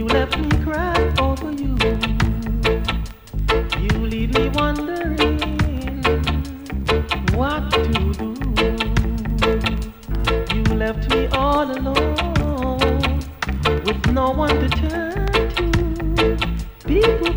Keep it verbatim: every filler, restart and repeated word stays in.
You left me crying over you. You leave me wondering what to do. You left me all alone with no one to turn to. People